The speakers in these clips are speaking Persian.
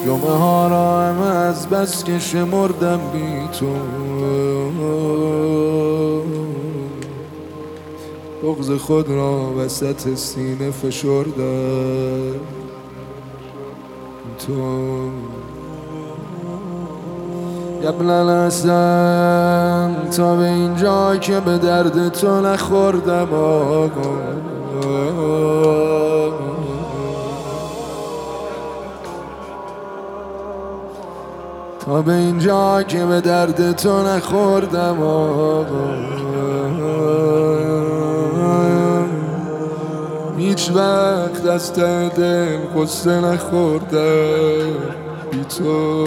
جمعه ها را هم از بس که شمردم بی تو، بغض خود را وسط سینه فشردم تو. قبل الحسن تا به اینجا که به درد تو نخوردم آقا، تا به اینجا که به درد تو نخوردم آقا، هیچ وقت از ته دل قصه نخوردم بی تو.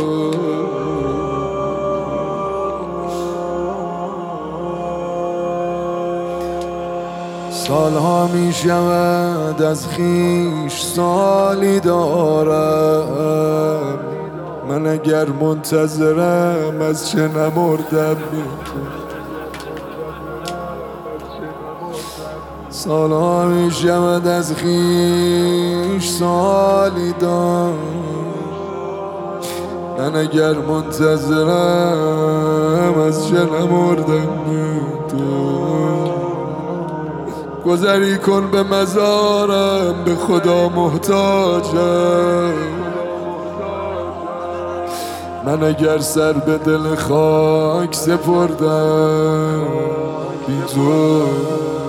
سالها می شود از خویش سالی دارم، من اگر منتظرم از چه نمردم بی تو. سالها می شود از خویش سالی دارم، من اگر منتظرم از چه نمردم بی تو. گذری کن به مزارم، به خدا محتاجم، من اگر سر به دل خاک سپردم بی تو.